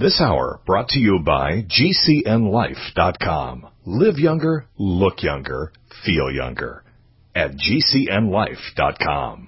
This hour brought to you by GCNLife.com. Live younger, look younger, feel younger at GCNLife.com.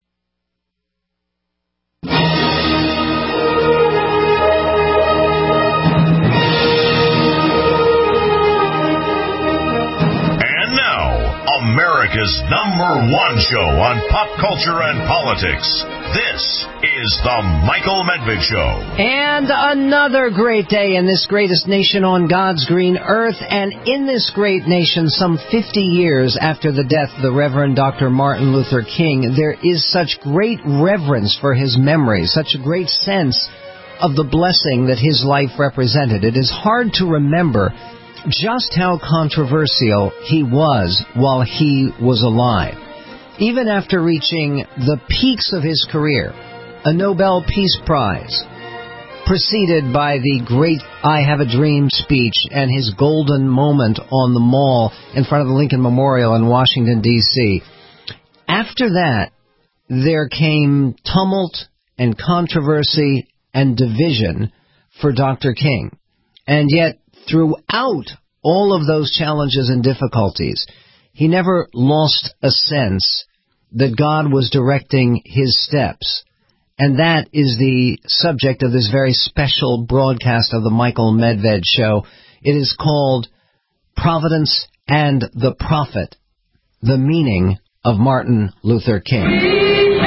America's #1 show on pop culture and politics. This is The Michael Medved Show. And another great day in this greatest nation on God's green earth. And in this great nation, some 50 years after the death of the Reverend Dr. Martin Luther King, there is such great reverence for his memory, such a great sense of the blessing that his life represented. It is hard to remember just how controversial he was while he was alive. Even after reaching the peaks of his career, a Nobel Peace Prize, preceded by the great I Have a Dream speech and his golden moment on the Mall in front of the Lincoln Memorial in Washington, D.C. After that, there came tumult and controversy and division for Dr. King. And yet, throughout all of those challenges and difficulties, he never lost a sense that God was directing his steps. And that is the subject of this very special broadcast of the Michael Medved Show. It is called Providence and the Prophet, the meaning of Martin Luther King.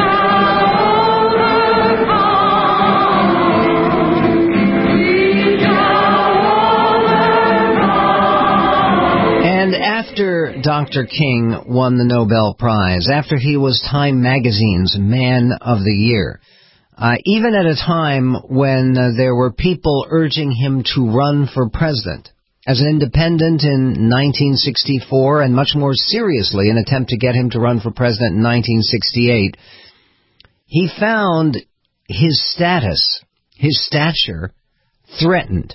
After Dr. King won the Nobel Prize, after he was Time Magazine's Man of the Year, even at a time when there were people urging him to run for president, as an independent in 1964 and much more seriously an attempt to get him to run for president in 1968, he found his status, his stature, threatened.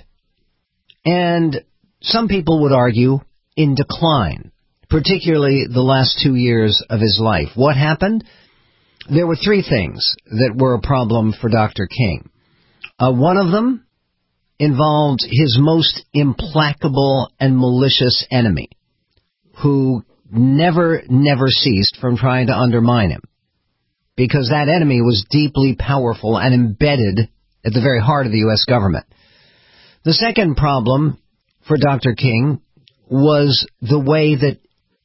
And some people would argue in decline, particularly the last 2 years of his life. What happened? There were three things that were a problem for Dr. King. One of them involved his most implacable and malicious enemy, who never ceased from trying to undermine him, because that enemy was deeply powerful and embedded at the very heart of the U.S. government. The second problem for Dr. King was the way that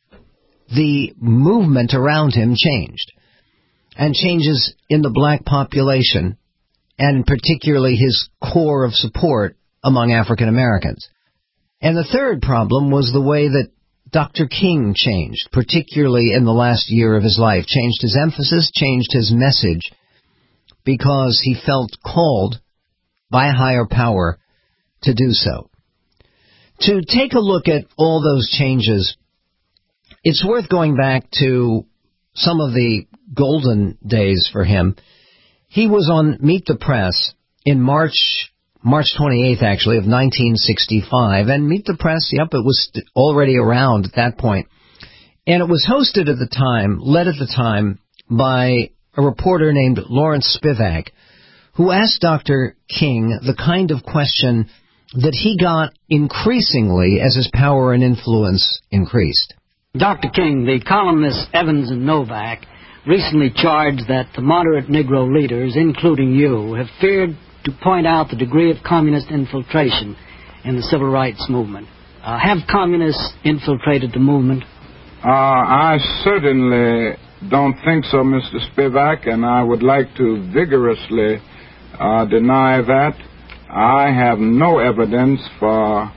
the movement around him changed, and changes in the black population, and particularly his core of support among African Americans. And the third problem was the way that Dr. King changed, particularly in the last year of his life, changed his emphasis, changed his message, because he felt called by a higher power to do so. To take a look at all those changes, it's worth going back to some of the golden days for him. He was on Meet the Press in March 28th, actually, of 1965. And Meet the Press, it was already around at that point. And it was hosted at the time, led at the time, by a reporter named Lawrence Spivak, who asked Dr. King the kind of question that he got increasingly as his power and influence increased. Dr. King, the columnists Evans and Novak recently charged that the moderate Negro leaders, including you, have feared to point out the degree of communist infiltration in the civil rights movement. Have communists infiltrated the movement? I certainly don't think so, Mr. Spivak, and I would like to vigorously deny that. I have no evidence for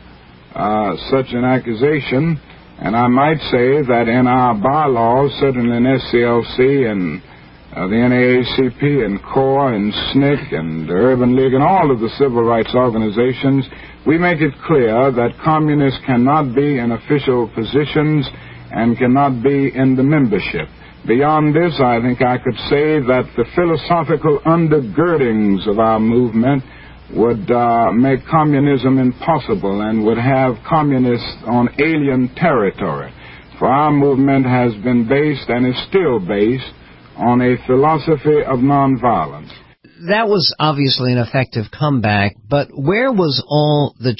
such an accusation, and I might say that in our bylaws, certainly in SCLC and the NAACP and CORE and SNCC and the Urban League and all of the civil rights organizations, we make it clear that communists cannot be in official positions and cannot be in the membership. Beyond this, I think I could say that the philosophical undergirdings of our movement would make communism impossible and would have communists on alien territory. For our movement has been based and is still based on a philosophy of nonviolence. that was obviously an effective comeback, but where were all the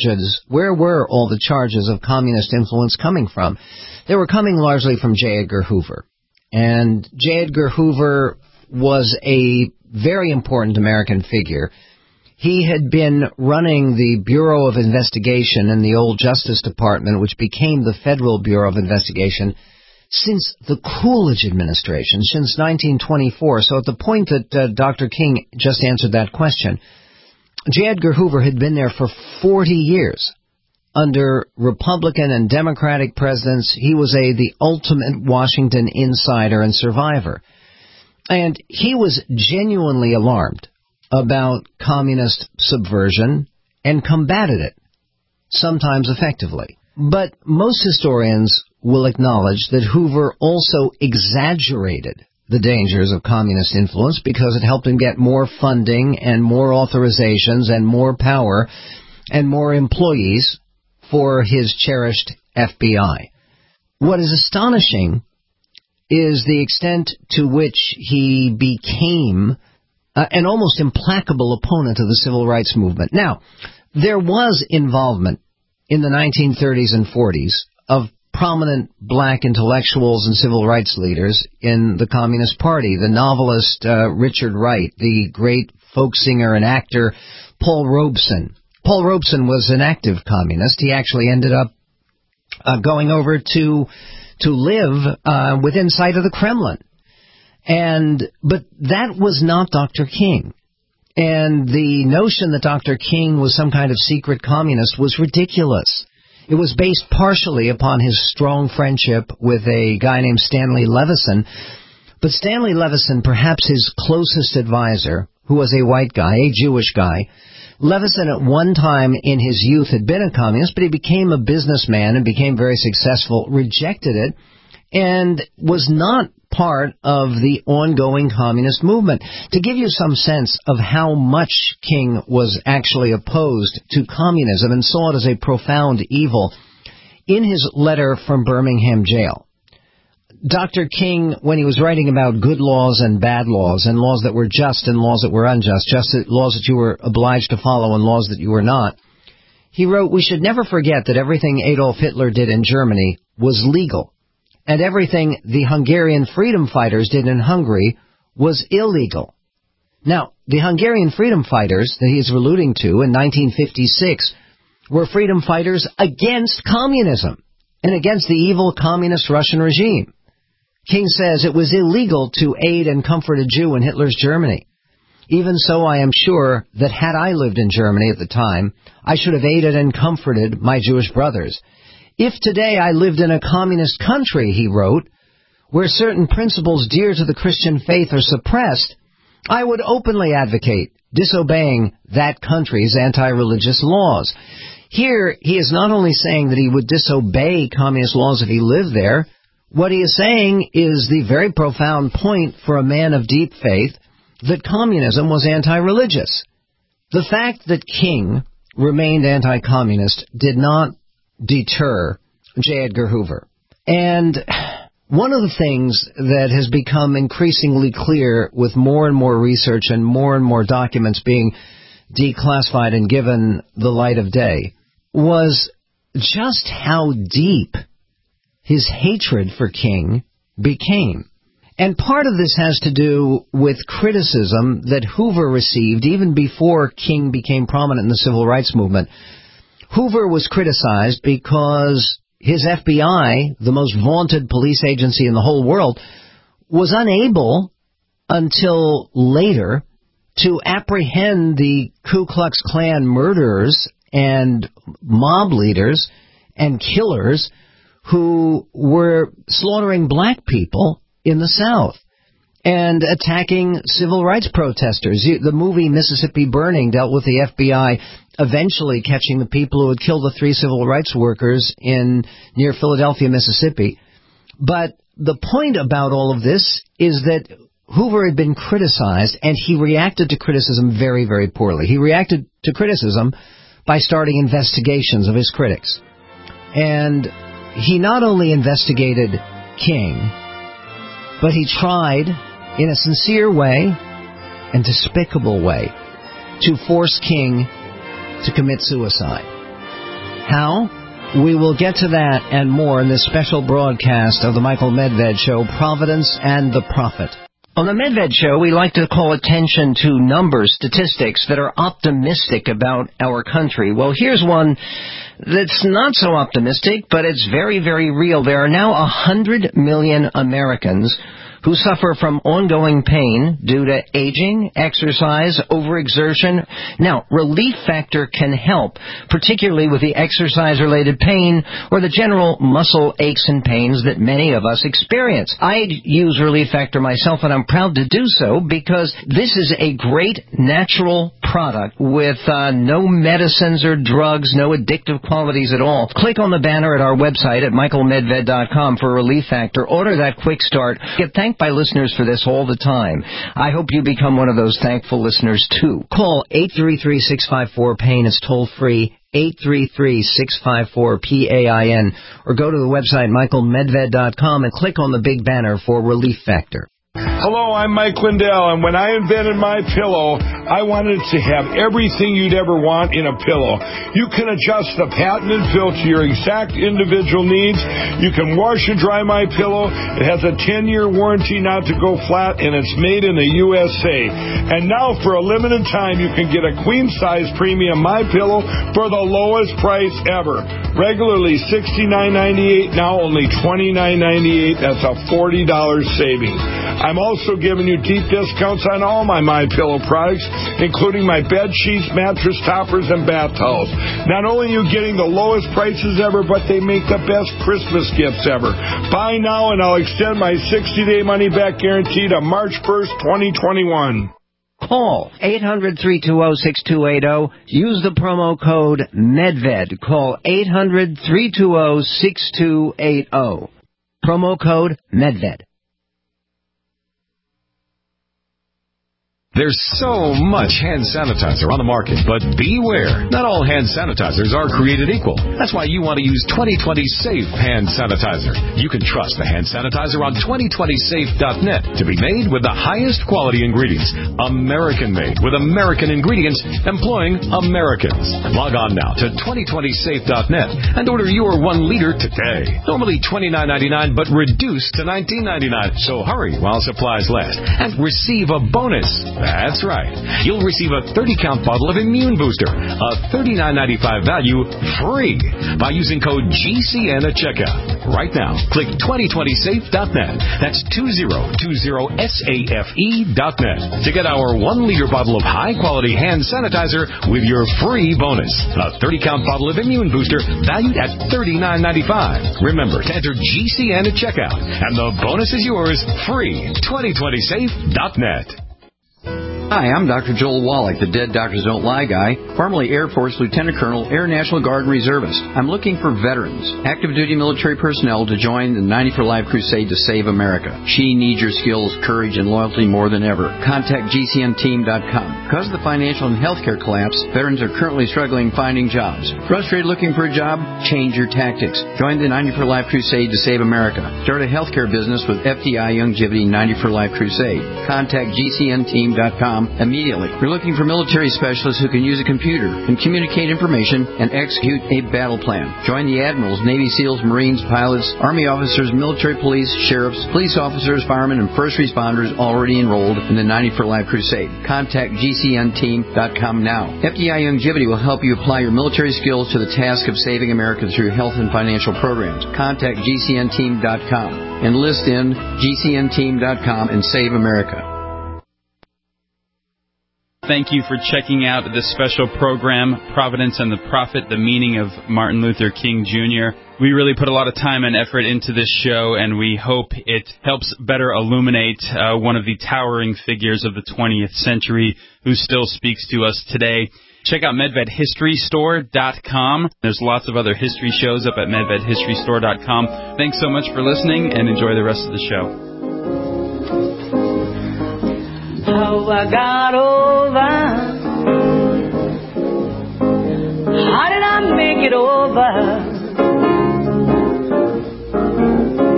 charges of communist influence coming from? They were coming largely from J. Edgar Hoover. And J. Edgar Hoover was a very important American figure. He had been running the Bureau of Investigation in the old Justice Department, which became the Federal Bureau of Investigation, since the Coolidge administration, since 1924. So at the point that Dr. King just answered that question, J. Edgar Hoover had been there for 40 years. Under Republican and Democratic presidents, he was the ultimate Washington insider and survivor. And he was genuinely alarmed about communist subversion and combated it, sometimes effectively. But most historians will acknowledge that Hoover also exaggerated the dangers of communist influence because it helped him get more funding and more authorizations and more power and more employees for his cherished FBI. What is astonishing is the extent to which he became an almost implacable opponent of the civil rights movement. Now, there was involvement in the 1930s and 40s of prominent black intellectuals and civil rights leaders in the Communist Party. The novelist Richard Wright, the great folk singer and actor Paul Robeson. Paul Robeson was an active communist. He actually ended up going over to live within sight of the Kremlin. But that was not Dr. King. And the notion that Dr. King was some kind of secret communist was ridiculous. It was based partially upon his strong friendship with a guy named Stanley Levison. But Stanley Levison, perhaps his closest advisor, who was a white guy, a Jewish guy, Levison at one time in his youth had been a communist, but he became a businessman and became very successful, rejected it, and was not part of the ongoing communist movement. To give you some sense of how much King was actually opposed to communism and saw it as a profound evil, in his letter from Birmingham jail, Dr. King, when he was writing about good laws and bad laws, and laws that were just and laws that were unjust, laws that you were obliged to follow and laws that you were not, he wrote, "We should never forget that everything Adolf Hitler did in Germany was legal, and everything the Hungarian freedom fighters did in Hungary was illegal." Now, the Hungarian freedom fighters that he is alluding to in 1956 were freedom fighters against communism and against the evil communist Russian regime. King says it was illegal to aid and comfort a Jew in Hitler's Germany. Even so, I am sure that had I lived in Germany at the time, I should have aided and comforted my Jewish brothers. If today I lived in a communist country, he wrote, where certain principles dear to the Christian faith are suppressed, I would openly advocate disobeying that country's anti-religious laws. Here, he is not only saying that he would disobey communist laws if he lived there. What he is saying is the very profound point for a man of deep faith that communism was anti-religious. The fact that King remained anti-communist did not deter J. Edgar Hoover. And one of the things that has become increasingly clear with more and more research and more documents being declassified and given the light of day was just how deep his hatred for King became. And part of this has to do with criticism that Hoover received even before King became prominent in the civil rights movement. Hoover was criticized because his FBI, the most vaunted police agency in the whole world, was unable until later to apprehend the Ku Klux Klan murderers and mob leaders and killers who were slaughtering black people in the South and attacking civil rights protesters. The movie Mississippi Burning dealt with the FBI eventually catching the people who had killed the 3 civil rights workers near Philadelphia, Mississippi. But the point about all of this is that Hoover had been criticized, and he reacted to criticism very, very poorly. He reacted to criticism by starting investigations of his critics. And he not only investigated King, but he tried, in a sincere way, and despicable way to force King to commit suicide. How? We will get to that and more in this special broadcast of the Michael Medved Show, Providence and the Prophet. On the Medved Show, we like to call attention to numbers, statistics that are optimistic about our country. Well, here's one that's not so optimistic, but it's very, very real. There are now 100 million Americans who suffer from ongoing pain due to aging, exercise, overexertion. Now, Relief Factor can help, particularly with the exercise-related pain or the general muscle aches and pains that many of us experience. I use Relief Factor myself, and I'm proud to do so because this is a great natural product with no medicines or drugs, no addictive qualities at all. Click on the banner at our website at michaelmedved.com for Relief Factor. Order that quick start. Get thanked by listeners for this all the time. I hope you become one of those thankful listeners, too. Call 833-654-PAIN. It's toll-free, 833-654-PAIN. Or go to the website, michaelmedved.com, and click on the big banner for Relief Factor. Hello, I'm Mike Lindell, and when I invented My Pillow, I wanted to have everything you'd ever want in a pillow. You can adjust the patented fill to your exact individual needs. You can wash and dry My Pillow. It has a 10-year warranty not to go flat, and it's made in the USA. And now, for a limited time, you can get a queen-size premium My Pillow for the lowest price ever. Regularly $69.98, now only $29.98. That's a $40 savings. I'm also giving you deep discounts on all my Pillow products, including my bed sheets, mattress toppers, and bath towels. Not only are you getting the lowest prices ever, but they make the best Christmas gifts ever. Buy now, and I'll extend my 60-day money-back guarantee to March 1st, 2021. Call 800-320-6280. Use the promo code MEDVED. Call 800-320-6280. Promo code MEDVED. There's so much hand sanitizer on the market, but beware. Not all hand sanitizers are created equal. That's why you want to use 2020 Safe Hand Sanitizer. You can trust the hand sanitizer on 2020safe.net to be made with the highest quality ingredients. American-made with American ingredients, employing Americans. Log on now to 2020safe.net and order your 1 liter today. Normally $29.99, but reduced to $19.99. So hurry while supplies last and receive a bonus. That's right. You'll receive a 30-count bottle of Immune Booster, a $39.95 value, free by using code GCN at checkout. Right now, click 2020safe.net. That's 2020safe.net to get our 1-liter bottle of high-quality hand sanitizer with your free bonus. A 30-count bottle of Immune Booster valued at $39.95. Remember to enter GCN at checkout, and the bonus is yours free. 2020safe.net. Hi, I'm Dr. Joel Wallach, the Dead Doctors Don't Lie guy, formerly Air Force Lieutenant Colonel, Air National Guard Reservist. I'm looking for veterans, active duty military personnel to join the 90 for Life crusade to save America. She needs your skills, courage, and loyalty more than ever. Contact GCNteam.com. Because of the financial and healthcare collapse, veterans are currently struggling finding jobs. Frustrated looking for a job? Change your tactics. Join the 90 for Life crusade to save America. Start a healthcare business with FDI Longevity 90 for Life crusade. Contact GCNteam.com immediately. We're looking for military specialists who can use a computer and communicate information and execute a battle plan. Join the admirals, Navy SEALs, Marines, pilots, Army officers, military police, sheriffs, police officers, firemen, and first responders already enrolled in the 90 for Life crusade. Contact GCNteam.com now. FDI Longevity will help you apply your military skills to the task of saving America through health and financial programs. Contact GCNteam.com. Enlist in GCNteam.com and save America. Thank you for checking out this special program, Providence and the Prophet, the meaning of Martin Luther King Jr. We really put a lot of time and effort into this show, and we hope it helps better illuminate one of the towering figures of the 20th century who still speaks to us today. Check out MedvedHistoryStore.com. There's lots of other history shows up at MedvedHistoryStore.com. Thanks so much for listening, and enjoy the rest of the show. How I got over, how did I make it over?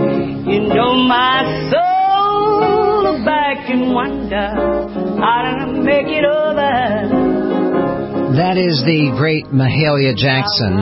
You know my soul, look back and wonder, how did I That is the great Mahalia Jackson.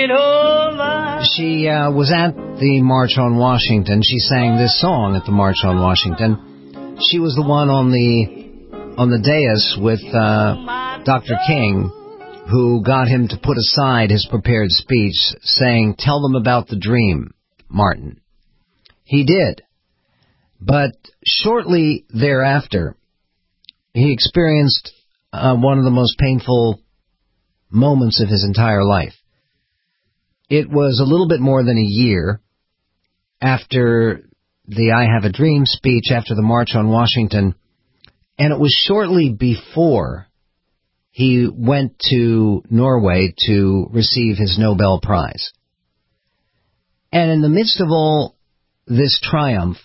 She was at the March on Washington. She sang this song at the March on Washington. She was the one on the dais with Dr. King, who got him to put aside his prepared speech, saying, "Tell them about the dream, Martin." He did. But shortly thereafter, he experienced one of the most painful moments of his entire life. It was a little bit more than a year after the I Have a Dream speech, after the March on Washington, and it was shortly before he went to Norway to receive his Nobel Prize. And in the midst of all this triumph,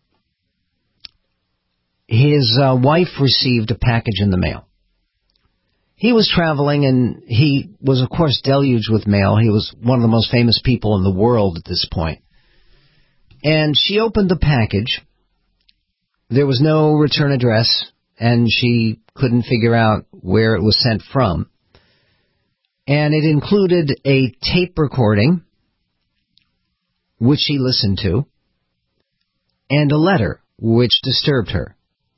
his wife received a package in the mail. He was traveling, and he was, of course, deluged with mail. He was one of the most famous people in the world at this point. And she opened the package. There was no return address, and she couldn't figure out where it was sent from. And it included a tape recording, which she listened to, and a letter, which disturbed her.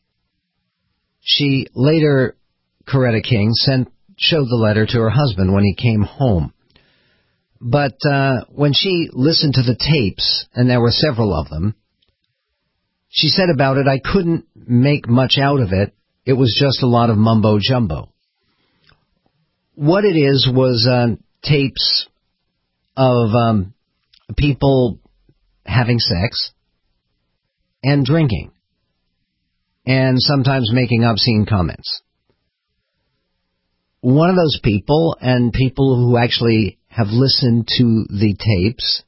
She later, Coretta King, showed the letter to her husband when he came home. But when she listened to the tapes, and there were several of them, she said about it, "I couldn't make much out of it. It was just a lot of mumbo-jumbo." What it is was tapes of people having sex and drinking, and sometimes making obscene comments. One of those people, and people who actually have listened to the tapes,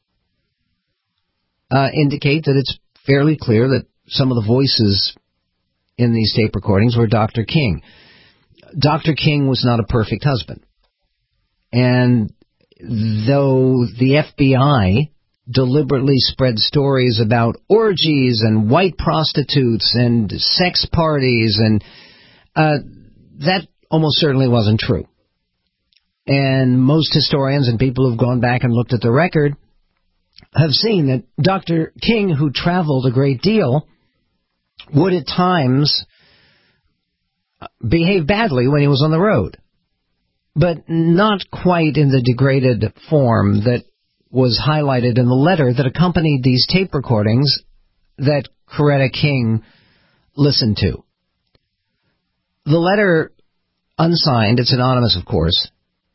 indicate that it's fairly clear that some of the voices in these tape recordings were Dr. King. Dr. King was not a perfect husband. And though the FBI deliberately spread stories about orgies and white prostitutes and sex parties, and that almost certainly wasn't true. And most historians and people who've gone back and looked at the record have seen that Dr. King, who traveled a great deal, would at times behave badly when he was on the road, but not quite in the degraded form that was highlighted in the letter that accompanied these tape recordings that Coretta King listened to. The letter, unsigned, it's anonymous, of course,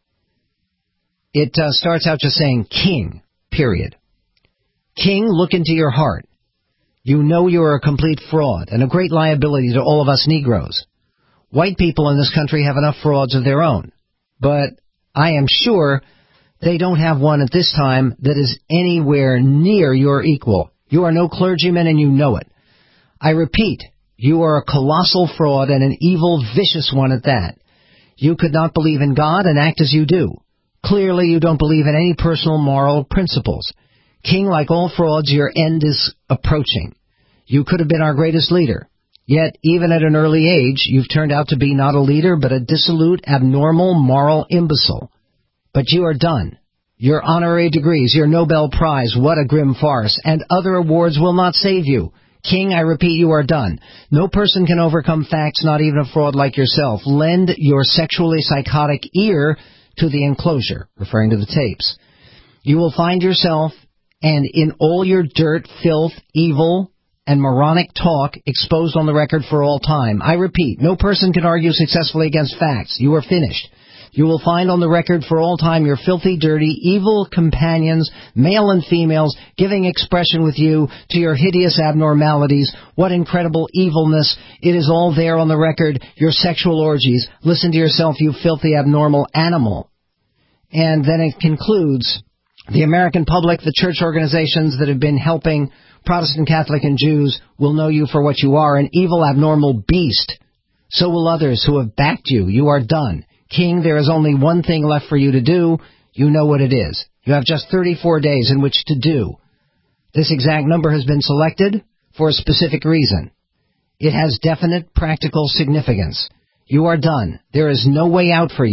it starts out just saying, "King, period. King, look into your heart. You know you are a complete fraud and a great liability to all of us Negroes. White people in this country have enough frauds of their own, but I am sure they don't have one at this time that is anywhere near your equal. You are no clergyman, and you know it. I repeat, you are a colossal fraud and an evil, vicious one at that. You could not believe in God and act as you do. Clearly, you don't believe in any personal moral principles. King, like all frauds, your end is approaching. You could have been our greatest leader. Yet, even at an early age, you've turned out to be not a leader, but a dissolute, abnormal, moral imbecile. But you are done. Your honorary degrees, your Nobel Prize, what a grim farce, and other awards will not save you. King, I repeat, you are done. No person can overcome facts, not even a fraud like yourself. Lend your sexually psychotic ear to the enclosure," referring to the tapes. "You will find yourself, and in all your dirt, filth, evil, and moronic talk, exposed on the record for all time. I repeat, no person can argue successfully against facts. You are finished. You will find on the record for all time your filthy, dirty, evil companions, male and females, giving expression with you to your hideous abnormalities. What incredible evilness. It is all there on the record, your sexual orgies. Listen to yourself, you filthy, abnormal animal." And then it concludes, "The American public, the church organizations that have been helping Protestant, Catholic, and Jews will know you for what you are, an evil, abnormal beast. So will others who have backed you. You are done. King, there is only one thing left for you to do. You know what it is. You have just 34 days in which to do. This exact number has been selected for a specific reason. It has definite practical significance. You are done. There is no way out for you.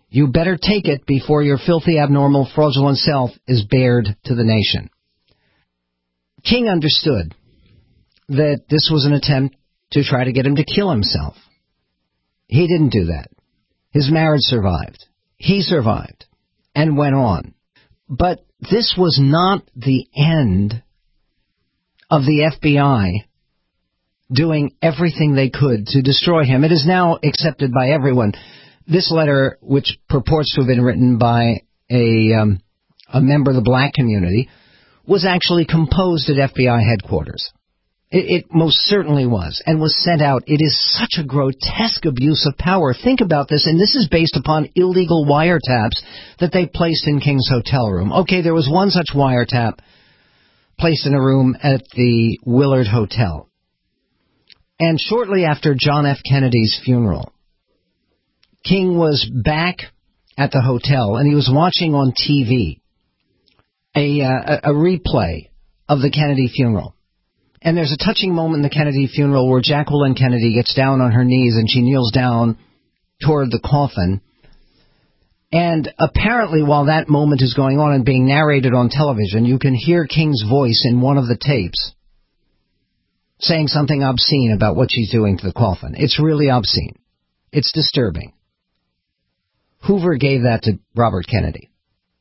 You better take it before your filthy, abnormal, fraudulent self is bared to the nation. King understood that this was an attempt to try to get him to kill himself. He didn't do that. His marriage survived. He survived and went on. But this was not the end of the FBI doing everything they could to destroy him. It is now accepted by everyone. This letter, which purports to have been written by a member of the black community, was actually composed at FBI headquarters. It most certainly was, and was sent out. It is such a grotesque abuse of power. Think about this, and this is based upon illegal wiretaps that they placed in King's hotel room. Okay, there was one such wiretap placed in a room at the Willard Hotel. And shortly after John F. Kennedy's funeral, King was back at the hotel, and he was watching on TV a replay of the Kennedy funeral. And there's a touching moment in the Kennedy funeral where Jacqueline Kennedy gets down on her knees and she kneels down toward the coffin. And apparently while that moment is going on and being narrated on television, you can hear King's voice in one of the tapes saying something obscene about what she's doing to the coffin. It's really obscene. It's disturbing. Hoover gave that to Robert Kennedy.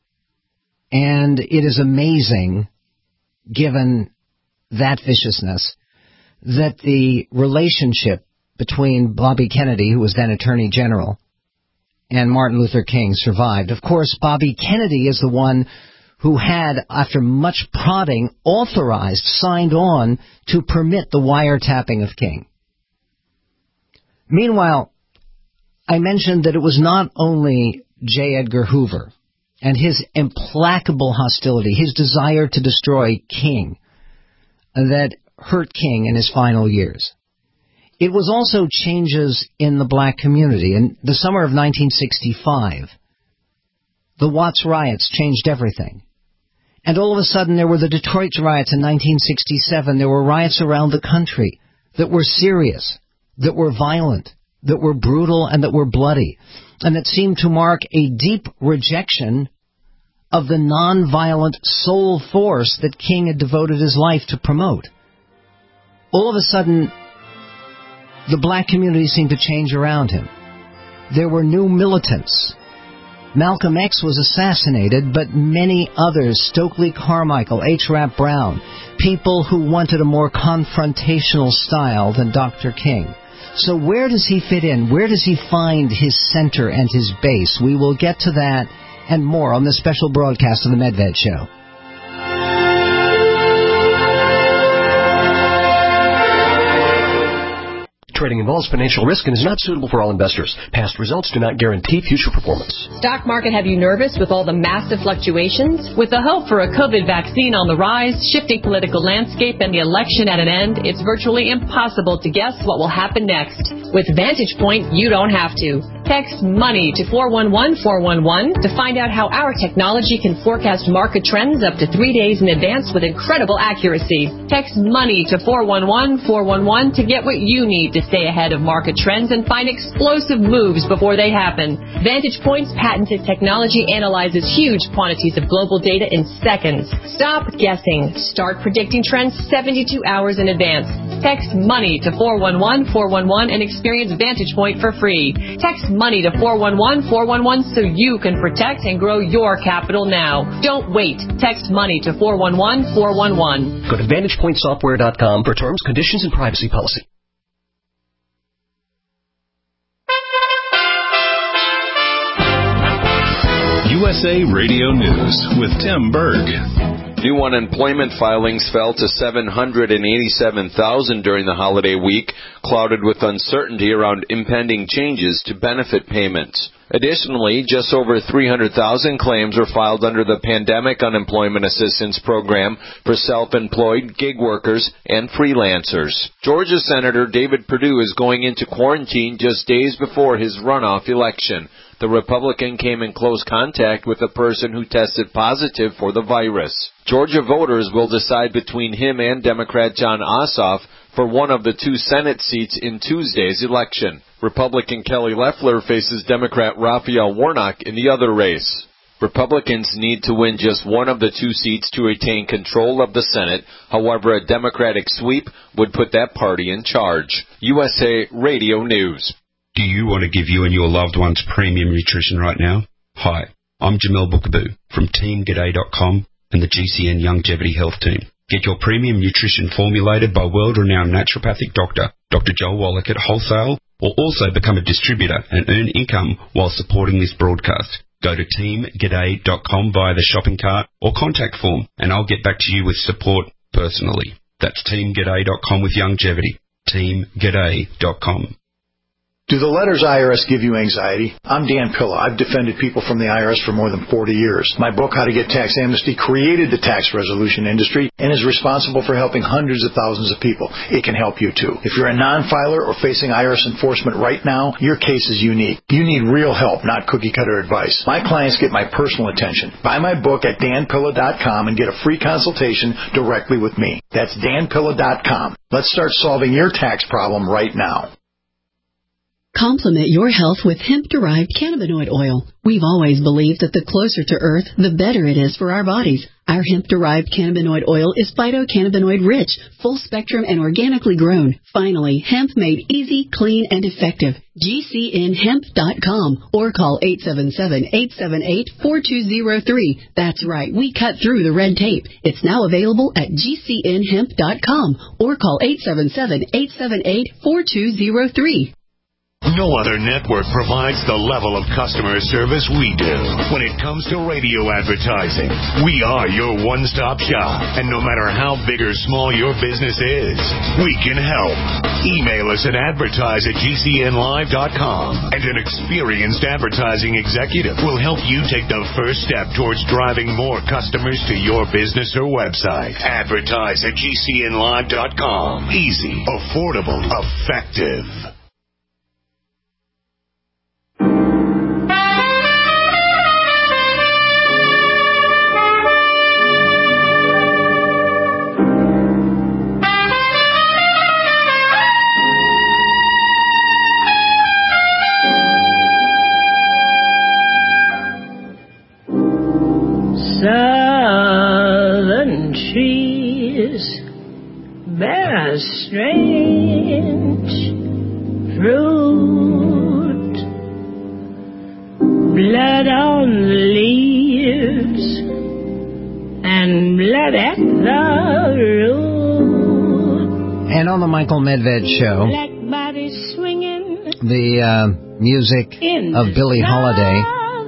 And it is amazing, given that viciousness, that the relationship between Bobby Kennedy, who was then Attorney General, and Martin Luther King survived. Of course, Bobby Kennedy is the one who had, after much prodding, authorized, signed on to permit the wiretapping of King. Meanwhile, I mentioned that it was not only J. Edgar Hoover and his implacable hostility, his desire to destroy King, that hurt King in his final years. It was also changes in the black community. In the summer of 1965, the Watts riots changed everything. And all of a sudden there were the Detroit riots in 1967. There were riots around the country that were serious, that were violent, that were brutal, and that were bloody, and that seemed to mark a deep rejection of the nonviolent soul force that King had devoted his life to promote. All of a sudden, the black community seemed to change around him. There were new militants. Malcolm X was assassinated, but many others, Stokely Carmichael, H. Rap Brown, people who wanted a more confrontational style than Dr. King. So where does he fit in? Where does he find his center and his base? We will get to that and more on this special broadcast of the Medved Show. Trading involves financial risk and is not suitable for all investors. Past results do not guarantee future performance. Stock market have you nervous with all the massive fluctuations? With the hope for a COVID vaccine on the rise, shifting political landscape, and the election at an end, it's virtually impossible to guess what will happen next. With Vantage Point, you don't have to. Text MONEY to 411-411 to find out how our technology can forecast market trends up to 3 days in advance with incredible accuracy. Text MONEY to 411-411 to get what you need to stay ahead of market trends and find explosive moves before they happen. Vantage Point's patented technology analyzes huge quantities of global data in seconds. Stop guessing. Start predicting trends 72 hours in advance. Text MONEY to 411-411 and experience Vantage Point for free. Text MONEY to 411-411 so you can protect and grow your capital now. Don't wait. Text MONEY to 411-411. Go to VantagePointSoftware.com for terms, conditions, and privacy policy. USA Radio News with Tim Berg. New unemployment filings fell to 787,000 during the holiday week, clouded with uncertainty around impending changes to benefit payments. Additionally, just over 300,000 claims were filed under the Pandemic Unemployment Assistance Program for self-employed, gig workers, and freelancers. Georgia Senator David Perdue is going into quarantine just days before his runoff election. the Republican came in close contact with a person who tested positive for the virus. Georgia voters will decide between him and Democrat Jon Ossoff for one of the 2 Senate seats in Tuesday's election. Republican Kelly Loeffler faces Democrat Raphael Warnock in the other race. Republicans need to win just one of the 2 seats to retain control of the Senate. However, a Democratic sweep would put that party in charge. USA Radio News. Do you want to give you and your loved ones premium nutrition right now? Hi, I'm Jamel Bookaboo from TeamGaday.com and the GCN Longevity Health Team. Get your premium nutrition formulated by world-renowned naturopathic doctor, Dr. Joel Wallach at wholesale, or also become a distributor and earn income while supporting this broadcast. Go to TeamGaday.com via the shopping cart or contact form, and I'll get back to you with support personally. That's TeamGaday.com with longevity. TeamGaday.com. Do the letters IRS give you anxiety? I'm Dan Pilla. I've defended people from the IRS for more than 40 years. My book, How to Get Tax Amnesty, created the tax resolution industry and is responsible for helping hundreds of thousands of people. It can help you, too. If you're a non-filer or facing IRS enforcement right now, your case is unique. You need real help, not cookie-cutter advice. My clients get my personal attention. Buy my book at danpilla.com and get a free consultation directly with me. That's danpilla.com. Let's start solving your tax problem right now. Complement your health with hemp-derived cannabinoid oil. We've always believed that the closer to Earth, the better it is for our bodies. Our hemp-derived cannabinoid oil is phytocannabinoid-rich, full-spectrum, and organically grown. Finally, hemp made easy, clean, and effective. GCNhemp.com or call 877-878-4203. That's right, we cut through the red tape. It's now available at GCNhemp.com or call 877-878-4203. No other network provides the level of customer service we do. When it comes to radio advertising, we are your one-stop shop. And no matter how big or small your business is, we can help. Email us at advertise@gcnlive.com, and an experienced advertising executive will help you take the first step towards driving more customers to your business or website. Advertise@gcnlive.com. Easy, affordable, effective. Southern trees bear a strange fruit, blood on the leaves and blood at the root. And on the Michael Medved Show, Black body swinging, the music of Billie Holiday,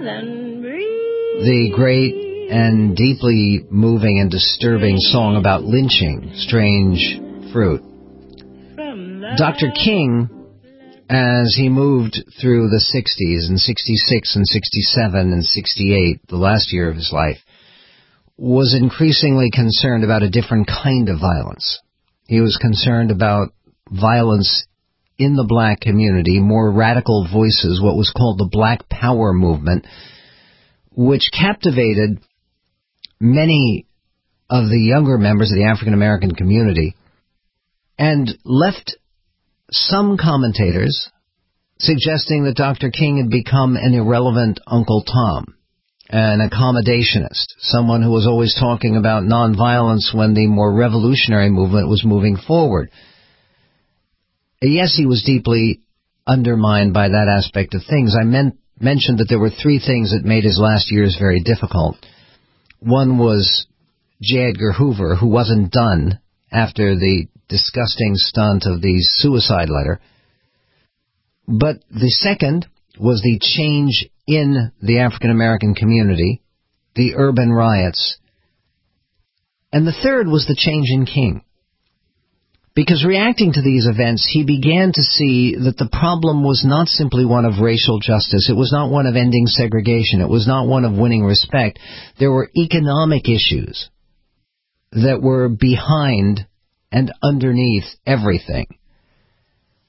the great and deeply moving and disturbing song about lynching, Strange Fruit. Dr. King, as he moved through the 60s, and 66 and 67 and 68, the last year of his life, was increasingly concerned about a different kind of violence. He was concerned about violence in the black community, more radical voices, what was called the Black Power movement, which captivated many of the younger members of the African American community and left some commentators suggesting that Dr. King had become an irrelevant Uncle Tom, an accommodationist, someone who was always talking about nonviolence when the more revolutionary movement was moving forward. Yes, he was deeply undermined by that aspect of things. I mentioned that there were 3 things that made his last years very difficult. One was J. Edgar Hoover, who wasn't done after the disgusting stunt of the suicide letter. But the second was the change in the African American community, the urban riots. And the third was the change in King. Because reacting to these events, he began to see that the problem was not simply one of racial justice. It was not one of ending segregation. It was not one of winning respect. There were economic issues that were behind and underneath everything.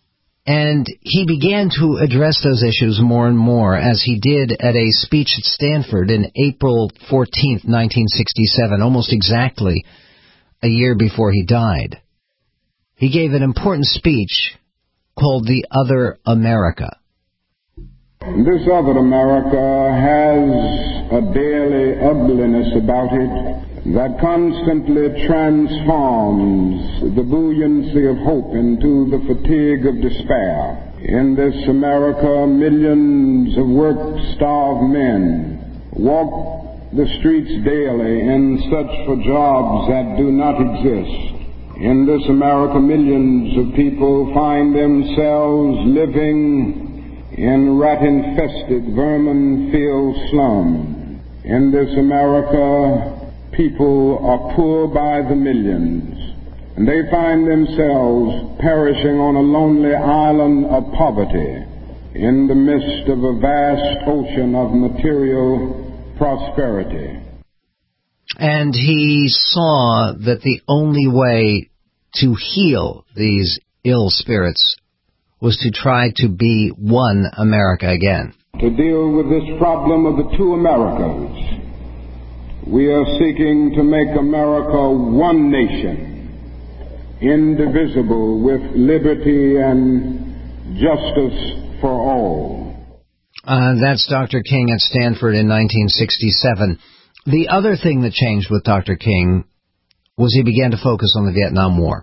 And he began to address those issues more and more, as he did at a speech at Stanford in April 14th, 1967, almost exactly a year before he died. He gave an important speech called The Other America. This other America has a daily ugliness about it that constantly transforms the buoyancy of hope into the fatigue of despair. In this America, millions of work-starved men walk the streets daily in search for jobs that do not exist. In this America, millions of people find themselves living in rat-infested, vermin-filled slums. In this America, people are poor by the millions, and they find themselves perishing on a lonely island of poverty in the midst of a vast ocean of material prosperity. And he saw that the only way to heal these ill spirits was to try to be one America again. To deal with this problem of the two Americas, we are seeking to make America one nation, indivisible, with liberty and justice for all. That's Dr. King at Stanford in 1967. The other thing that changed with Dr. King was he began to focus on the Vietnam War.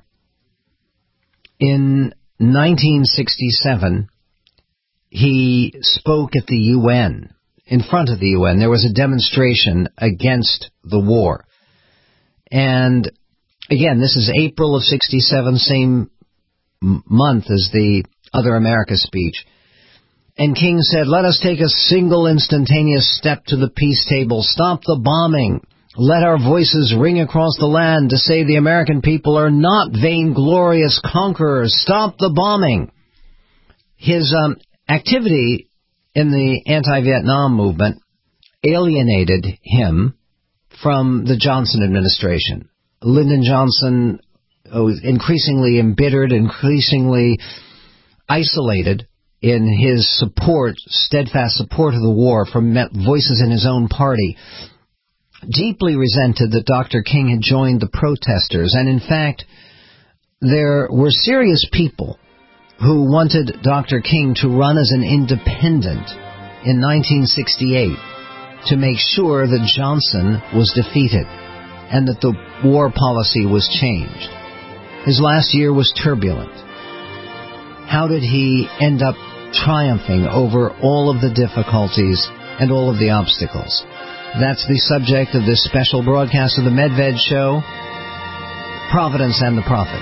In 1967, he spoke at the UN. In front of the UN, there was a demonstration against the war. And again, this is April of 67, same month as the Other America speech. And King said, "Let us take a single instantaneous step to the peace table. Stop the bombing. Let our voices ring across the land to say the American people are not vainglorious conquerors. Stop the bombing." His activity in the anti-Vietnam movement alienated him from the Johnson administration. Lyndon Johnson was increasingly embittered, increasingly isolated in his support, steadfast support of the war from voices in his own party, deeply resented that Dr. King had joined the protesters. And in fact, there were serious people who wanted Dr. King to run as an independent in 1968 to make sure that Johnson was defeated and that the war policy was changed. His last year was turbulent. How did he end up triumphing over all of the difficulties and all of the obstacles? That's the subject of this special broadcast of the Medved Show, Providence and the Prophet.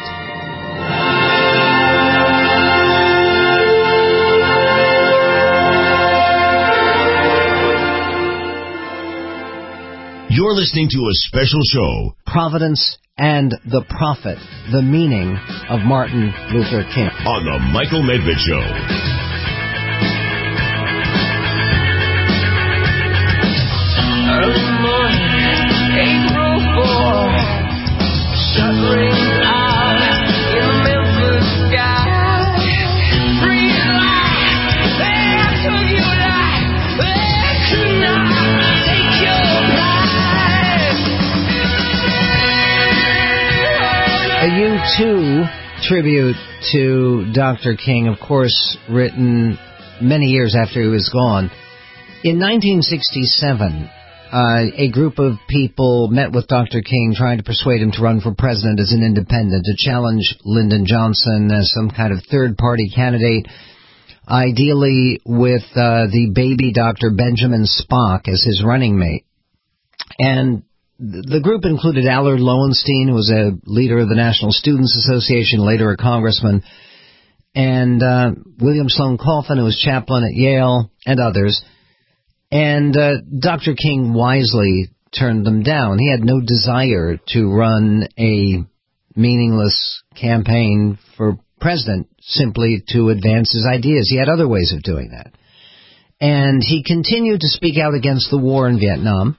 You're listening to a special show, Providence and the Prophet, the meaning of Martin Luther King, on the Michael Medved Show. Early morning, April 4, shuddering out in the Memphis sky. Free life, there took your life, there could not take your life. A U2 tribute to Dr. King, of course, written many years after he was gone. In 1967, a group of people met with Dr. King trying to persuade him to run for president as an independent, to challenge Lyndon Johnson as some kind of third-party candidate, ideally with the baby Dr. Benjamin Spock as his running mate. And the group included Allard Lowenstein, who was a leader of the National Students Association, later a congressman, and William Sloane Coffin, who was chaplain at Yale, and others. And Dr. King wisely turned them down. He had no desire to run a meaningless campaign for president simply to advance his ideas. He had other ways of doing that. And he continued to speak out against the war in Vietnam,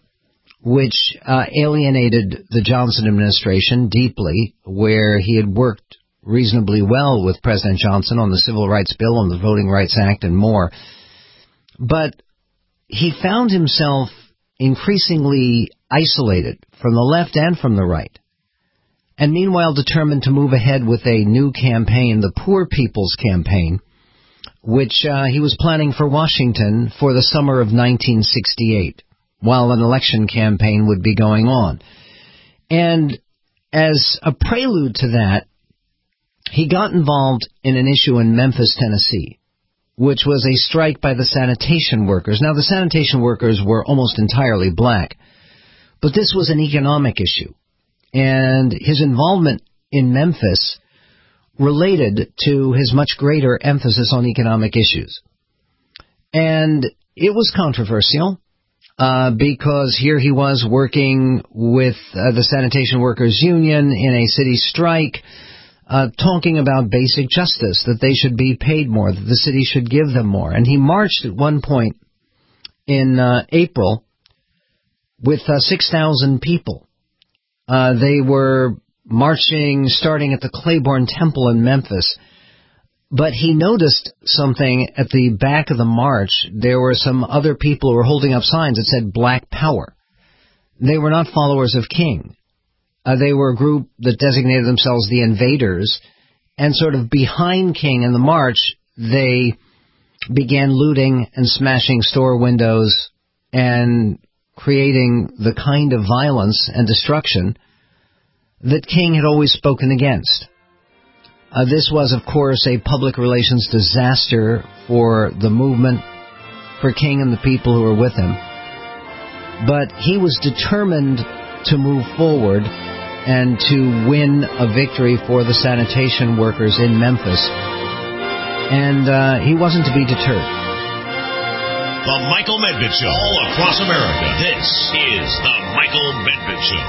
which alienated the Johnson administration deeply, where he had worked reasonably well with President Johnson on the Civil Rights Bill, on the Voting Rights Act, and more. But he found himself increasingly isolated from the left and from the right, and meanwhile determined to move ahead with a new campaign, the Poor People's Campaign, which he was planning for Washington for the summer of 1968, while an election campaign would be going on. And as a prelude to that, he got involved in an issue in Memphis, Tennessee, which was a strike by the sanitation workers. Now, the sanitation workers were almost entirely black, but this was an economic issue. And his involvement in Memphis related to his much greater emphasis on economic issues. And it was controversial because here he was working with the Sanitation Workers Union in a city strike, talking about basic justice, that they should be paid more, that the city should give them more. And he marched at one point in April with 6,000 people. They were marching starting at the Claiborne Temple in Memphis. But he noticed something at the back of the march. There were some other people who were holding up signs that said Black Power. They were not followers of King. They were a group that designated themselves the Invaders, and sort of behind King in the march, they began looting and smashing store windows and creating the kind of violence and destruction that King had always spoken against. This was, of course, a public relations disaster for the movement, for King and the people who were with him. But he was determined to move forward and to win a victory for the sanitation workers in Memphis. And he wasn't to be deterred. The Michael Medved Show, all across America. This is the Michael Medved Show.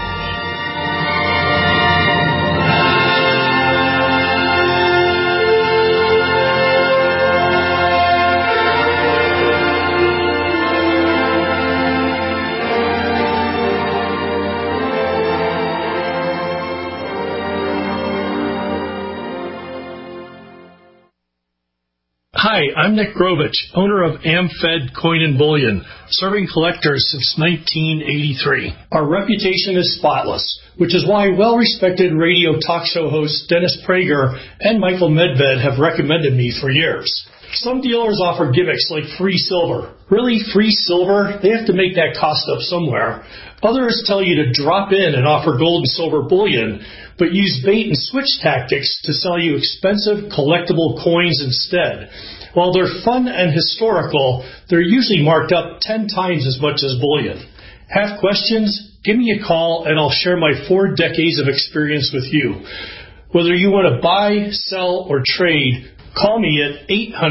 Hi, I'm Nick Grovich, owner of AmFed Coin and Bullion, serving collectors since 1983. Our reputation is spotless, which is why well-respected radio talk show hosts Dennis Prager and Michael Medved have recommended me for years. Some dealers offer gimmicks like free silver. Really, free silver? They have to make that cost up somewhere. Others tell you to drop in and offer gold and silver bullion, but use bait and switch tactics to sell you expensive collectible coins instead. While they're fun and historical, they're usually marked up 10 times as much as bullion. Have questions? Give me a call and I'll share my 4 decades of experience with you. Whether you want to buy, sell, or trade, call me at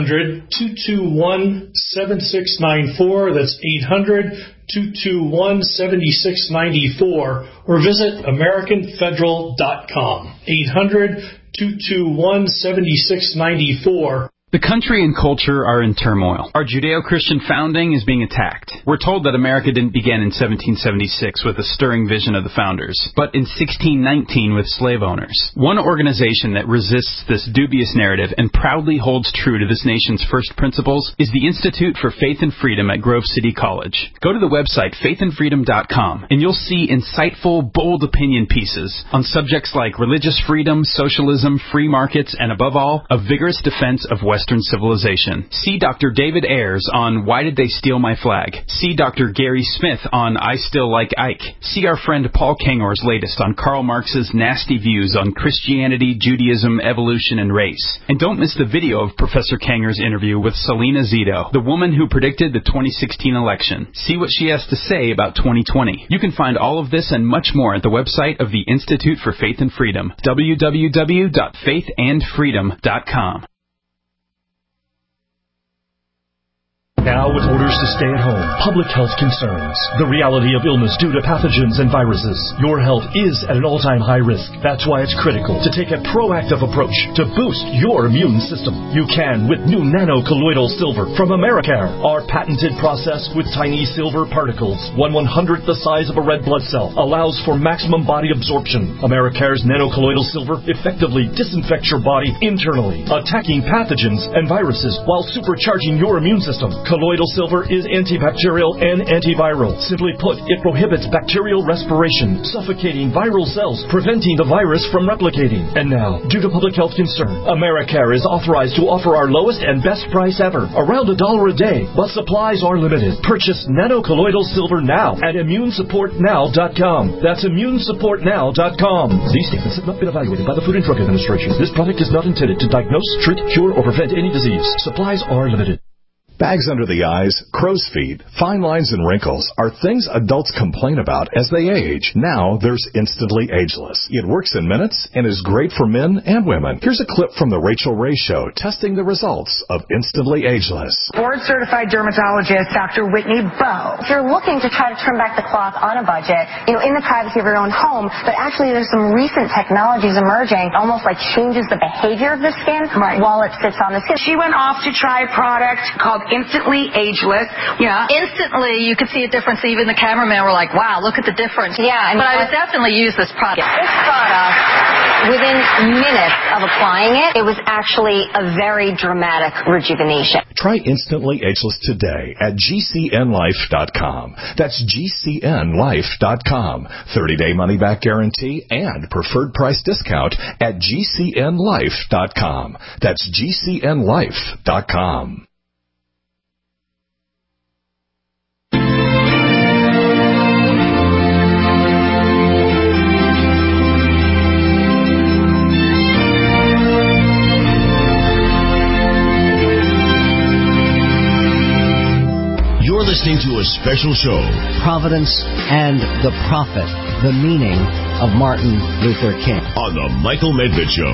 800-221-7694. That's 800-221-7694. Or visit AmericanFederal.com. 800-221-7694. The country and culture are in turmoil. Our Judeo-Christian founding is being attacked. We're told that America didn't begin in 1776 with a stirring vision of the founders, but in 1619 with slave owners. One organization that resists this dubious narrative and proudly holds true to this nation's first principles is the Institute for Faith and Freedom at Grove City College. Go to the website faithandfreedom.com and you'll see insightful, bold opinion pieces on subjects like religious freedom, socialism, free markets, and above all, a vigorous defense of Western civilization. See Dr. David Ayers on Why Did They Steal My Flag? See Dr. Gary Smith on I Still Like Ike. See our friend Paul Kangor's latest on Karl Marx's nasty views on Christianity, Judaism, evolution, and race. And don't miss the video of Professor Kangor's interview with Selena Zito, the woman who predicted the 2016 election. See what she has to say about 2020. You can find all of this and much more at the website of the Institute for Faith and Freedom, www.faithandfreedom.com. Now with orders to stay at home, public health concerns, the reality of illness due to pathogens and viruses, your health is at an all-time high risk. That's why it's critical to take a proactive approach to boost your immune system. You can with new nano-colloidal silver from Americare. Our patented process with tiny silver particles, 1/100th the size of a red blood cell, allows for maximum body absorption. Americare's nano-colloidal silver effectively disinfects your body internally, attacking pathogens and viruses while supercharging your immune system. Colloidal silver is antibacterial and antiviral. Simply put, it prohibits bacterial respiration, suffocating viral cells, preventing the virus from replicating. And now, due to public health concern, Americare is authorized to offer our lowest and best price ever, around $1 a day, but supplies are limited. Purchase nano-colloidal silver now at ImmuneSupportNow.com. That's ImmuneSupportNow.com. These statements have not been evaluated by the Food and Drug Administration. This product is not intended to diagnose, treat, cure, or prevent any disease. Supplies are limited. Bags under the eyes, crow's feet, fine lines, and wrinkles are things adults complain about as they age. Now there's Instantly Ageless. It works in minutes and is great for men and women. Here's a clip from The Rachel Ray Show testing the results of Instantly Ageless. Board-certified dermatologist Dr. Whitney Bowe. If you're looking to try to turn back the clock on a budget, in the privacy of your own home, but actually there's some recent technologies emerging, almost like changes the behavior of the skin while it sits on the skin. She went off to try a product called Instantly Ageless. Yeah, instantly you could see a difference. Even the cameraman were like, wow, look at the difference. Yeah, but I would definitely use this product. This product, within minutes of applying it, it was actually a very dramatic rejuvenation. Try Instantly Ageless today at GCNlife.com. That's GCNlife.com. 30-day money-back guarantee and preferred price discount at GCNlife.com. That's GCNlife.com. You're listening to a special show, Providence and the Prophet, the meaning of Martin Luther King. On the Michael Medved Show.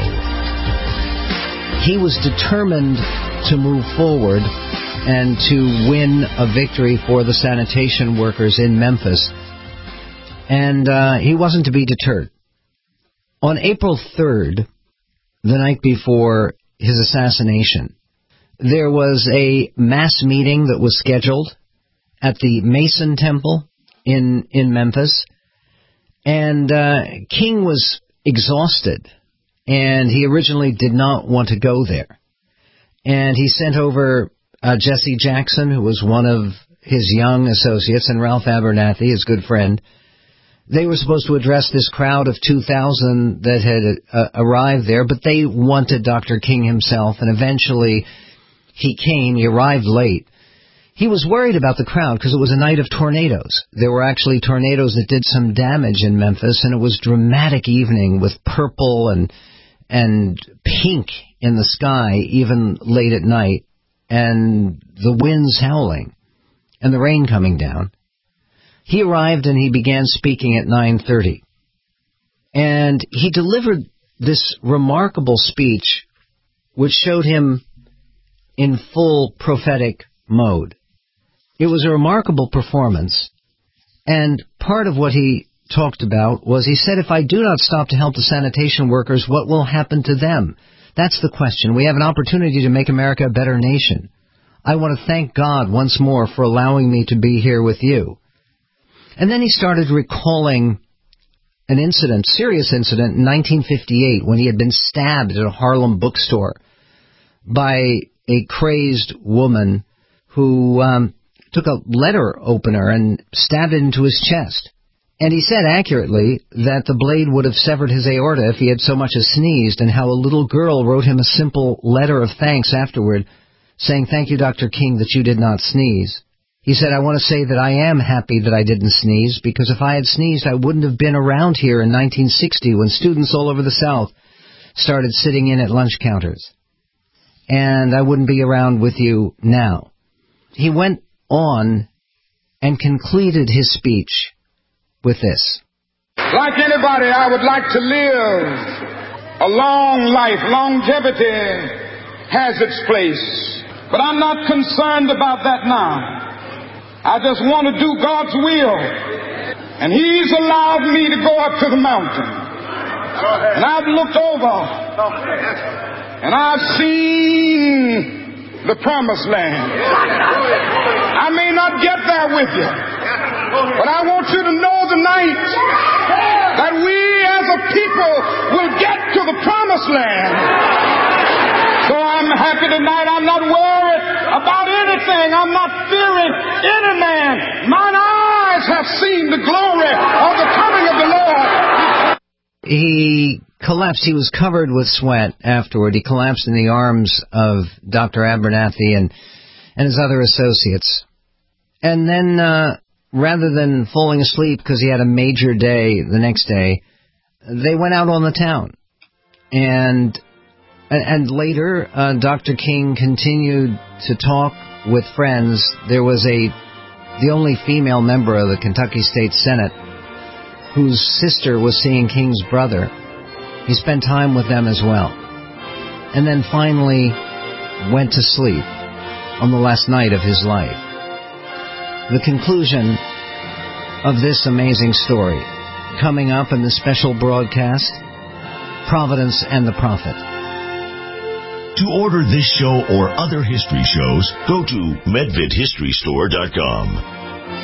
He was determined to move forward and to win a victory for the sanitation workers in Memphis. And he wasn't to be deterred. On April 3rd, the night before his assassination, there was a mass meeting that was scheduled at the Mason Temple in Memphis, and King was exhausted, and he originally did not want to go there. And he sent over Jesse Jackson, who was one of his young associates, and Ralph Abernathy, his good friend. They were supposed to address this crowd of 2,000 that had arrived there, but they wanted Dr. King himself, and eventually he came. He arrived late. He was worried about the crowd because it was a night of tornadoes. There were actually tornadoes that did some damage in Memphis, and it was a dramatic evening with purple and pink in the sky, even late at night, and the winds howling and the rain coming down. He arrived and he began speaking at 9:30. And he delivered this remarkable speech which showed him in full prophetic mode. It was a remarkable performance, and part of what he talked about was, he said, if I do not stop to help the sanitation workers, what will happen to them? That's the question. We have an opportunity to make America a better nation. I want to thank God once more for allowing me to be here with you. And then he started recalling an incident, serious incident, in 1958 when he had been stabbed at a Harlem bookstore by a crazed woman who took a letter opener and stabbed it into his chest. And he said accurately that the blade would have severed his aorta if he had so much as sneezed, and how a little girl wrote him a simple letter of thanks afterward, saying, "Thank you, Dr. King, that you did not sneeze." He said, "I want to say that I am happy that I didn't sneeze, because if I had sneezed, I wouldn't have been around here in 1960 when students all over the South started sitting in at lunch counters. And I wouldn't be around with you now." He went on and concluded his speech with this. Like anybody, I would like to live a long life. Longevity has its place. But I'm not concerned about that now. I just want to do God's will. And He's allowed me to go up to the mountain. And I've looked over. And I've seen the promised land. I may not get there with you. But I want you to know tonight that we as a people will get to the promised land. So I'm happy tonight. I'm not worried about anything. I'm not fearing any man. Mine eyes have seen the glory of the coming of the Lord. He collapsed. He was covered with sweat afterward. He collapsed in the arms of Dr. Abernathy and his other associates. And then, rather than falling asleep because he had a major day the next day, they went out on the town. And later, Dr. King continued to talk with friends. There was the only female member of the Kentucky State Senate whose sister was seeing King's brother. He spent time with them as well. And then finally went to sleep on the last night of his life. The conclusion of this amazing story coming up in the special broadcast, Providence and the Prophet. To order this show or other history shows, go to medvedhistorystore.com.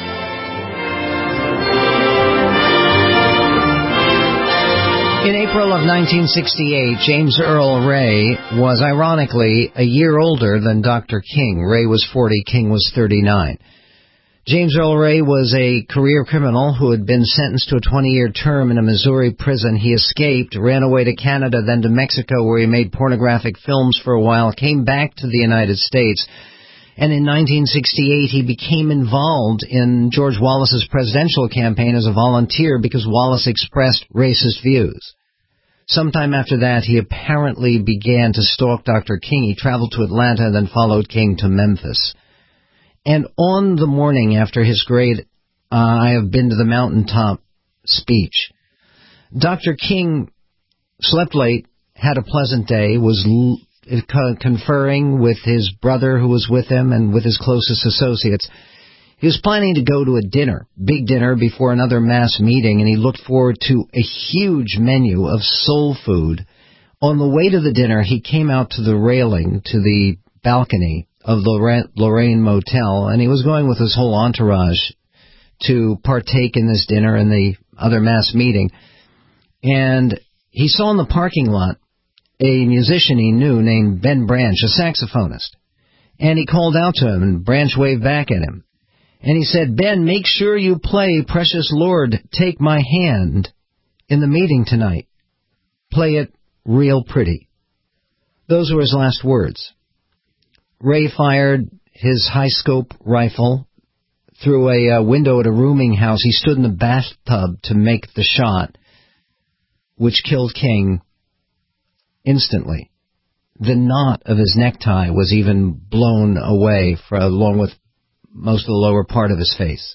In April of 1968, James Earl Ray was ironically a year older than Dr. King. Ray was 40, King was 39. James Earl Ray was a career criminal who had been sentenced to a 20-year term in a Missouri prison. He escaped, ran away to Canada, then to Mexico, where he made pornographic films for a while, came back to the United States, and in 1968 he became involved in George Wallace's presidential campaign as a volunteer because Wallace expressed racist views. Sometime after that, he apparently began to stalk Dr. King. He traveled to Atlanta and then followed King to Memphis. And on the morning after his great I have been to the mountaintop speech, Dr. King slept late, had a pleasant day, was conferring with his brother who was with him and with his closest associates. He was planning to go to a dinner, big dinner, before another mass meeting, and he looked forward to a huge menu of soul food. On the way to the dinner, he came out to the railing, to the balcony of the Lorraine Motel, and he was going with his whole entourage to partake in this dinner and the other mass meeting. And he saw in the parking lot a musician he knew named Ben Branch, a saxophonist. And he called out to him, and Branch waved back at him. And he said, "Ben, make sure you play Precious Lord, Take My Hand in the meeting tonight. Play it real pretty." Those were his last words. Ray fired his high-scope rifle through a window at a rooming house. He stood in the bathtub to make the shot, which killed King instantly. The knot of his necktie was even blown away, along with most of the lower part of his face.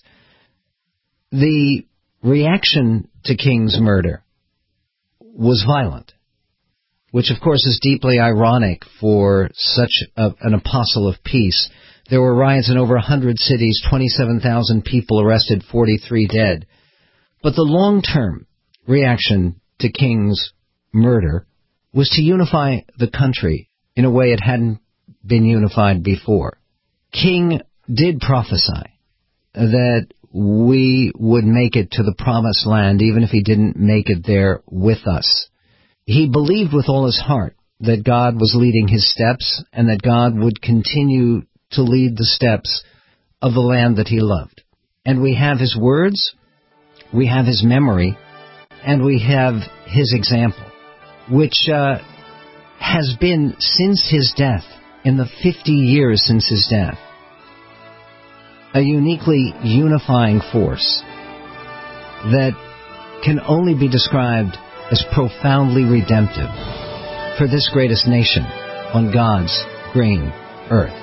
The reaction to King's murder was violent, which of course is deeply ironic for such an apostle of peace. There were riots in over 100 cities, 27,000 people arrested, 43 dead. But the long-term reaction to King's murder was to unify the country in a way it hadn't been unified before. King did prophesy that we would make it to the promised land, even if he didn't make it there with us. He believed with all his heart that God was leading his steps and that God would continue to lead the steps of the land that he loved. And we have his words, we have his memory, and we have his example, which has been, since his death, in the 50 years since his death, a uniquely unifying force that can only be described as profoundly redemptive for this greatest nation on God's green earth.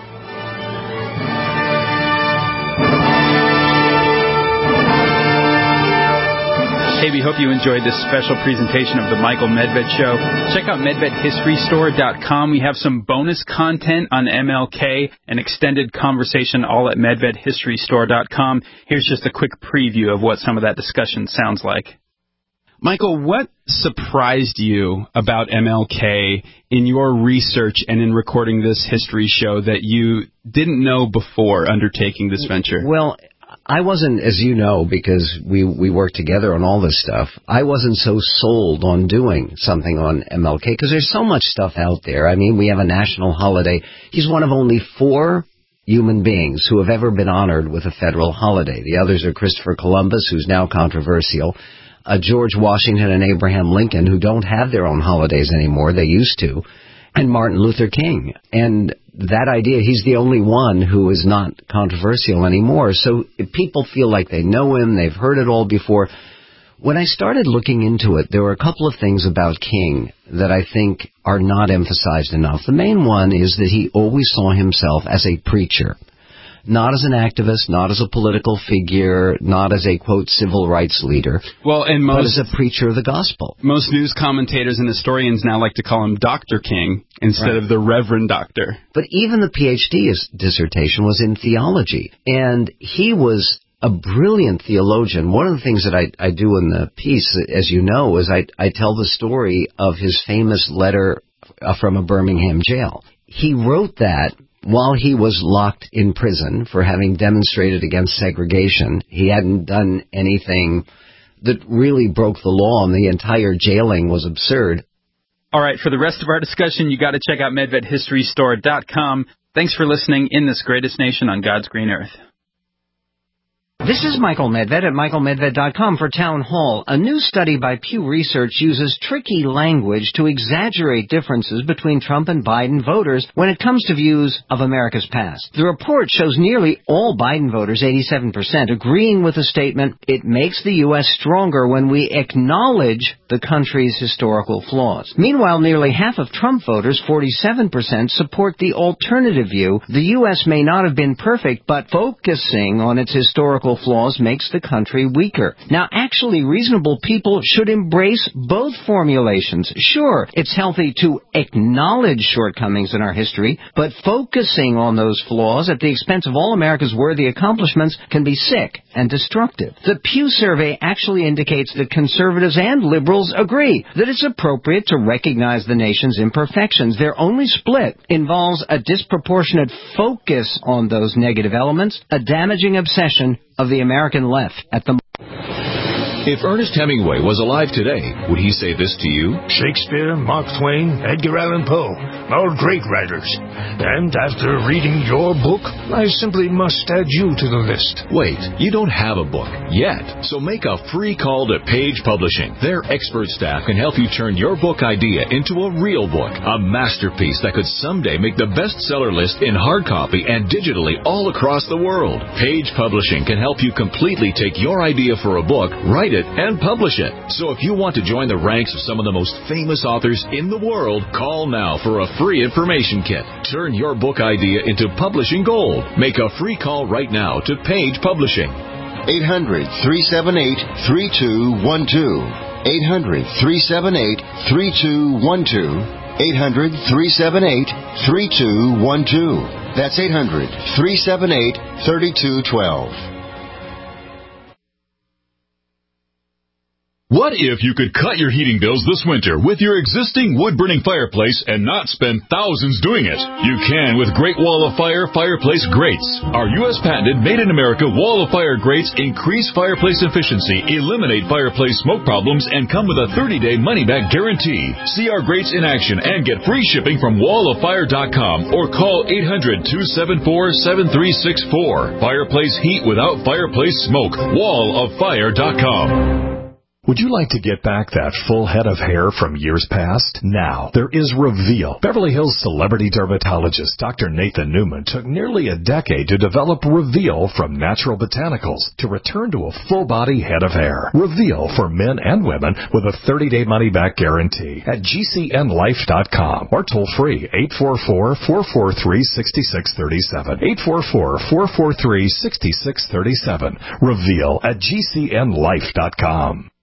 Hey, we hope you enjoyed this special presentation of the Michael Medved Show. Check out MedvedHistoryStore.com. We have some bonus content on MLK, an extended conversation, all at MedvedHistoryStore.com. Here's just a quick preview of what some of that discussion sounds like. Michael, what surprised you about MLK in your research and in recording this history show that you didn't know before undertaking this venture? Well, I wasn't, as you know, because we worked together on all this stuff, I wasn't so sold on doing something on MLK because there's so much stuff out there. I mean, we have a national holiday. He's one of only 4 human beings who have ever been honored with a federal holiday. The others are Christopher Columbus, who's now controversial, George Washington and Abraham Lincoln, who don't have their own holidays anymore. They used to. And Martin Luther King. And that idea, he's the only one who is not controversial anymore. So if people feel like they know him, they've heard it all before. When I started looking into it, there were a couple of things about King that I think are not emphasized enough. The main one is that he always saw himself as a preacher. Not as an activist, not as a political figure, not as a, quote, civil rights leader, but as a preacher of the gospel. Most news commentators and historians now like to call him Dr. King instead of the Reverend Doctor. But even the PhD dissertation was in theology, and he was a brilliant theologian. One of the things that I do in the piece, as you know, is I tell the story of his famous letter from a Birmingham jail. He wrote that while he was locked in prison for having demonstrated against segregation. He hadn't done anything that really broke the law, and the entire jailing was absurd. All right, for the rest of our discussion, you got to check out MedvedHistoryStore.com. Thanks for listening in this greatest nation on God's green earth. This is Michael Medved at michaelmedved.com for Town Hall. A new study by Pew Research uses tricky language to exaggerate differences between Trump and Biden voters when it comes to views of America's past. The report shows nearly all Biden voters, 87%, agreeing with the statement, "It makes the U.S. stronger when we acknowledge the country's historical flaws." Meanwhile, nearly half of Trump voters, 47%, support the alternative view. The U.S. may not have been perfect, but focusing on its historical flaws makes the country weaker. Now, actually, reasonable people should embrace both formulations. Sure, it's healthy to acknowledge shortcomings in our history, but focusing on those flaws at the expense of all America's worthy accomplishments can be sick and destructive. The Pew survey actually indicates that conservatives and liberals agree that it's appropriate to recognize the nation's imperfections. Their only split involves a disproportionate focus on those negative elements, a damaging obsession of the American left at the If Ernest Hemingway was alive today, would he say this to you? Shakespeare, Mark Twain, Edgar Allan Poe, all great writers. And after reading your book, I simply must add you to the list. Wait, you don't have a book yet, so make a free call to Page Publishing. Their expert staff can help you turn your book idea into a real book, a masterpiece that could someday make the bestseller list in hard copy and digitally all across the world. Page Publishing can help you completely take your idea for a book, write it, and publish it. So if you want to join the ranks of some of the most famous authors in the world, call now for a free information kit. Turn your book idea into publishing gold. Make a free call right now to Page Publishing. 800-378-3212. 800-378-3212. 800-378-3212. That's 800-378-3212. What if you could cut your heating bills this winter with your existing wood-burning fireplace and not spend thousands doing it? You can with Great Wall of Fire fireplace grates. Our U.S. patented made-in-America Wall of Fire grates increase fireplace efficiency, eliminate fireplace smoke problems, and come with a 30-day money-back guarantee. See our grates in action and get free shipping from walloffire.com or call 800-274-7364. Fireplace heat without fireplace smoke. walloffire.com. Would you like to get back that full head of hair from years past? Now, there is Reveal. Beverly Hills celebrity dermatologist Dr. Nathan Newman took nearly a decade to develop Reveal from natural botanicals to return to a full-body head of hair. Reveal for men and women with a 30-day money-back guarantee at GCNlife.com or toll-free 844-443-6637. 844-443-6637. Reveal at GCNlife.com.